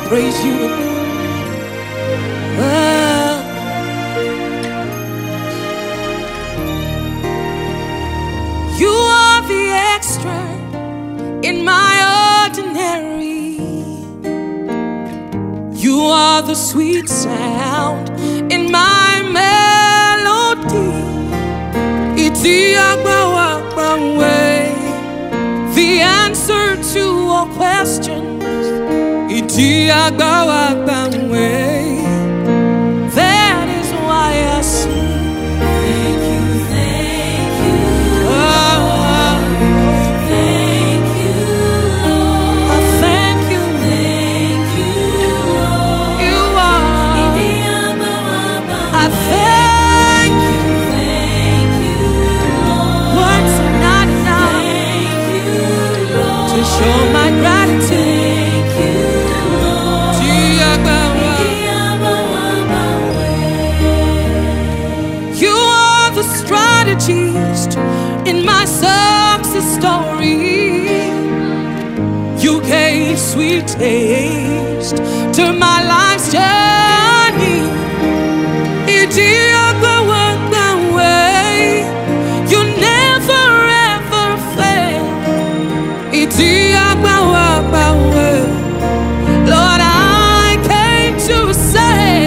praise you. You are the extra in my ordinary. You are the sweet sound in my melody. The answer to all questions. That is why I sing. Thank you, thank you, Lord. Thank you, Lord. I thank you, Lord. You are. I thank you, Lord. Words are not enough to show my gratitude. Strategist in my success story. You gave sweet taste to my life's journey. You never ever fail. Lord, I came to say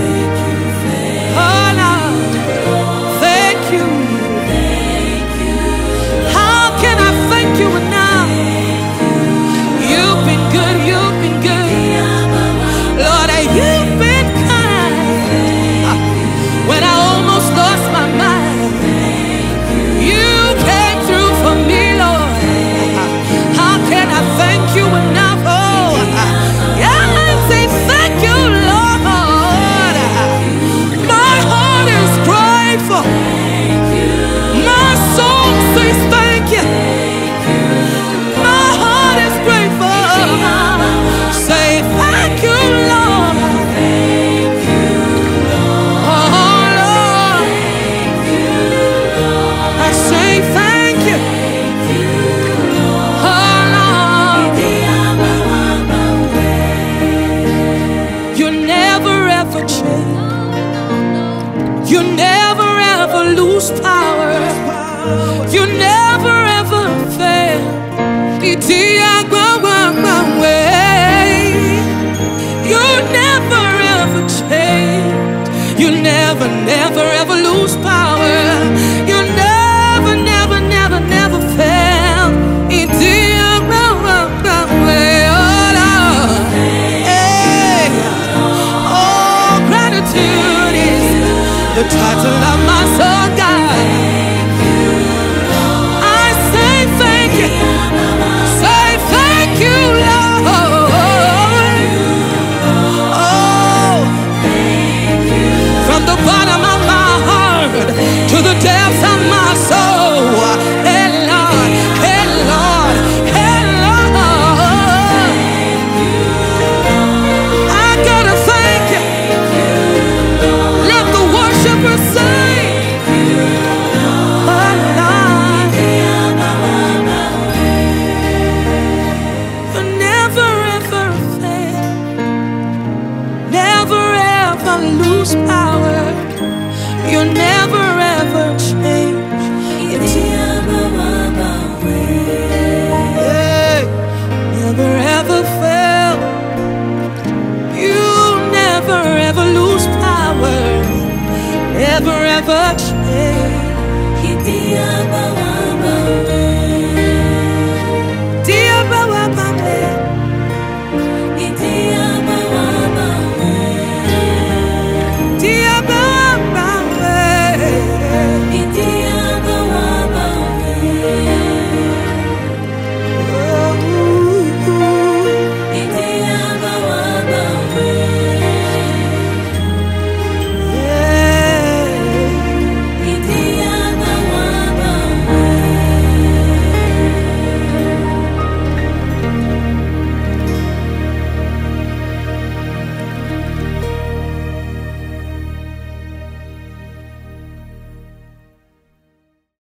you never ever lose power. You never ever fail. You never ever change. You never ever lose power.